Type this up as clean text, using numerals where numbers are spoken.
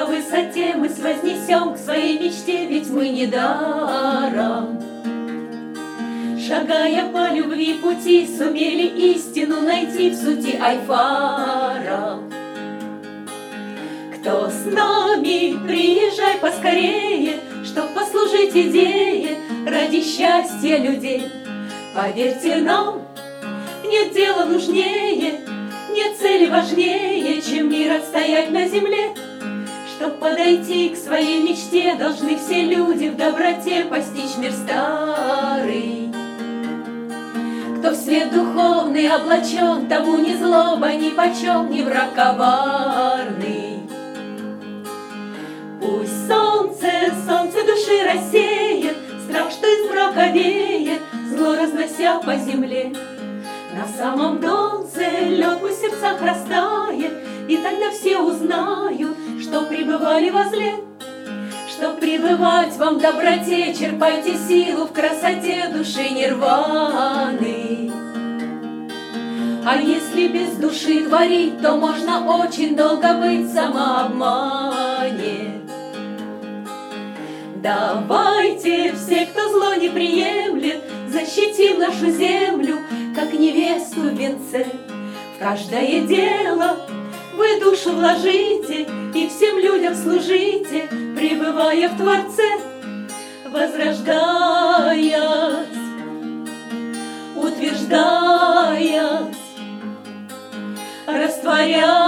высоте мысль вознесем к своей мечте, ведь мы не даром. Шагая по любви пути, сумели истину найти в сути Альфара. Кто с нами, приезжай поскорее, чтоб послужить идее ради счастья людей. Поверьте нам, нет дела нужнее, нет цели важнее, чем мир отстоять на земле. Чтоб подойти к своей мечте, должны все люди в доброте постичь мир старый. Кто в свет духовный облачен, тому ни злоба, ни почем, ни враг коварный. Пусть солнце души рассеет страх, что из мрака веет, зло разнося по земле. На самом донце лед в сердцах растает, и тогда все узнают, что пребывали возле. Чтоб пребывать вам в доброте, черпайте силу в красоте души нирваны. А если без души творить, то можно очень долго быть в самообмане. Давайте, все, кто зло не приемлет, защитим нашу землю, как невесту в венце. В каждое дело вы душу вложите и всем людям служите, пребывая в Творце, возрождаясь, утверждаясь, растворяясь.